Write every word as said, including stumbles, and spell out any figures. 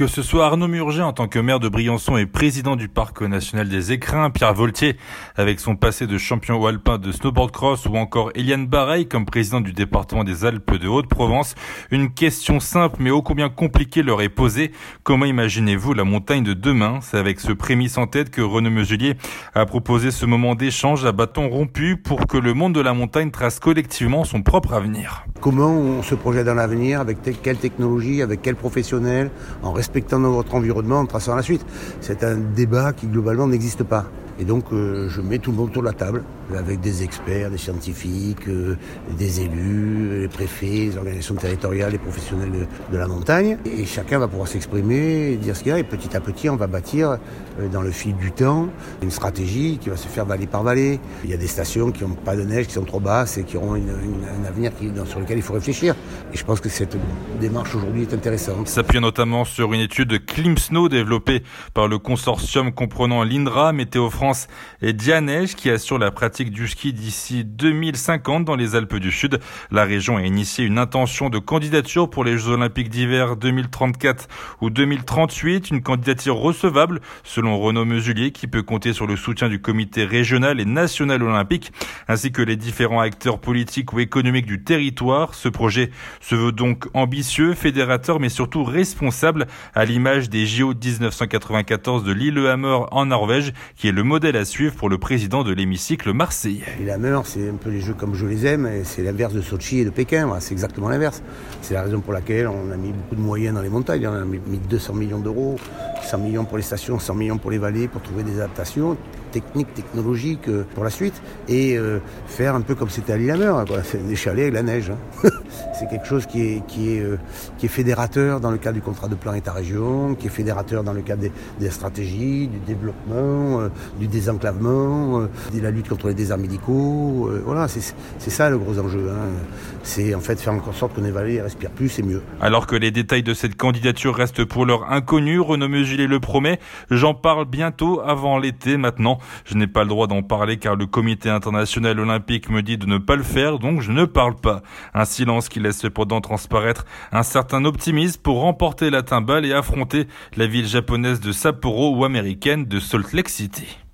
Que ce soit Arnaud Murger en tant que maire de Briançon et président du Parc national des Écrins, Pierre Voltier avec son passé de champion alpin de snowboard cross ou encore Eliane Bareil comme président du département des Alpes de Haute-Provence, une question simple mais ô combien compliquée leur est posée. Comment imaginez-vous la montagne de demain? C'est avec ce prémisse en tête que Renaud Muselier a proposé ce moment d'échange à bâton rompu pour que le monde de la montagne trace collectivement son propre avenir. Comment on se projette dans l'avenir, avec te- quelle technologie, avec quels professionnels, en respectant notre environnement, en traçant la suite. C'est un débat qui globalement n'existe pas. Et donc euh, je mets tout le monde autour de la table, avec des experts, des scientifiques, euh, des élus, les préfets, les organisations territoriales, les professionnels de, de la montagne. Et chacun va pouvoir s'exprimer, dire ce qu'il y a. Et petit à petit, on va bâtir, euh, dans le fil du temps, une stratégie qui va se faire vallée par vallée. Il y a des stations qui n'ont pas de neige, qui sont trop basses et qui auront une, une, un avenir qui, dans, sur lequel il faut réfléchir. Et je pense que cette démarche aujourd'hui est intéressante. S'appuyant notamment sur une étude ClimSnow développée par le consortium comprenant l'INRA, Météo France et Dianeige qui assure la pratique du ski d'ici deux mille cinquante dans les Alpes du Sud. La région a initié une intention de candidature pour les Jeux Olympiques d'hiver deux mille trente-quatre ou deux mille trente-huit, une candidature recevable selon Renaud Muselier qui peut compter sur le soutien du comité régional et national olympique ainsi que les différents acteurs politiques ou économiques du territoire. Ce projet se veut donc ambitieux, fédérateur mais surtout responsable à l'image des J O dix-neuf cent quatre-vingt-quatorze de Lillehammer en Norvège qui est le modèle à suivre pour le président de l'hémicycle marseillais. Lillehammer, c'est un peu les jeux comme je les aime, et c'est l'inverse de Sochi et de Pékin, voilà, c'est exactement l'inverse. C'est la raison pour laquelle on a mis beaucoup de moyens dans les montagnes, on a mis deux cents millions d'euros, cent millions pour les stations, cent millions pour les vallées, pour trouver des adaptations techniques, technologiques euh, pour la suite, et euh, faire un peu comme c'était à Lillehammer, quoi. C'est des chalets avec la neige. Hein. C'est quelque chose qui est, qui, est, euh, qui est fédérateur dans le cadre du contrat de plan État-région, qui est fédérateur dans le cadre des, des stratégies, du développement, euh, du désenclavement, euh, de la lutte contre les déserts médicaux. Euh, voilà, c'est, c'est ça le gros enjeu. Hein. C'est en fait faire en sorte que les vallées respirent plus et mieux. Alors que les détails de cette candidature restent pour l'heure inconnus, Renaud Muselier le promet, j'en parle bientôt avant l'été. Maintenant, je n'ai pas le droit d'en parler car le comité international olympique me dit de ne pas le faire, donc je ne parle pas. Un silence qui laisse cependant transparaître un certain optimisme pour remporter la timbale et affronter la ville japonaise de Sapporo ou américaine de Salt Lake City.